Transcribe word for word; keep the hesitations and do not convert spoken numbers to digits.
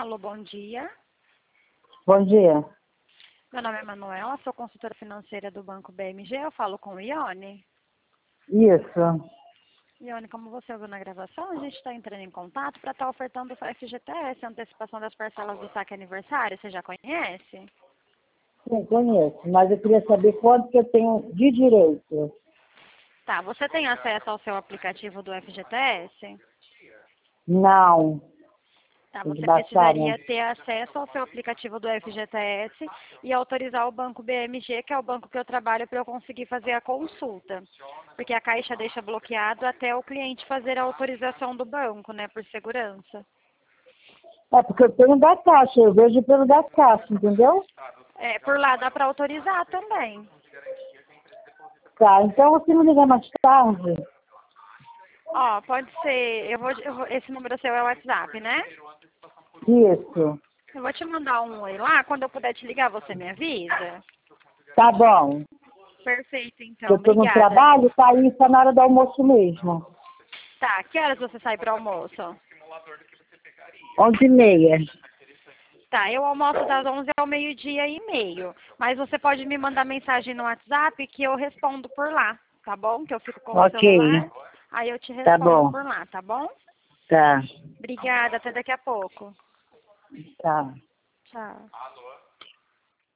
Alô, bom dia. Bom dia. Meu nome é Manuela, sou consultora financeira do Banco B M G. Eu falo com o Ione. Isso. Ione, como você ouviu na gravação, a gente está entrando em contato para estar ofertando o F G T S, antecipação das parcelas do saque aniversário. Você já conhece? Sim, conheço, mas eu queria saber quanto que eu tenho de direito. Tá, você tem acesso ao seu aplicativo do F G T S? Não. Tá, Tem que você baixar, né? precisaria ter acesso ao seu aplicativo do F G T S e autorizar o Banco B M G, que é o banco que eu trabalho, para eu conseguir fazer a consulta. Porque a Caixa deixa bloqueado até o cliente fazer a autorização do banco, né, por segurança. É porque eu tenho da Caixa, eu vejo pelo da Caixa, entendeu? É, por lá dá para autorizar também. Tá, então você me liga mais tarde? Ó, pode ser, eu vou, eu vou- esse número seu é o WhatsApp, né? Isso. Eu vou te mandar um oi lá, quando eu puder te ligar, você me avisa? Tá bom. Perfeito, então, Eu tô no obrigada. trabalho, tá aí, tá na hora do almoço mesmo. Tá, que horas você sai para almoço? Onze e meia. Tá, eu almoço das onze ao meio-dia e meio. Mas você pode me mandar mensagem no WhatsApp que eu respondo por lá, tá bom? Que eu fico com o Ok. celular, aí eu te Tá respondo bom. por lá, tá bom? Tá. Obrigada, até daqui a pouco. Tá. Tchau.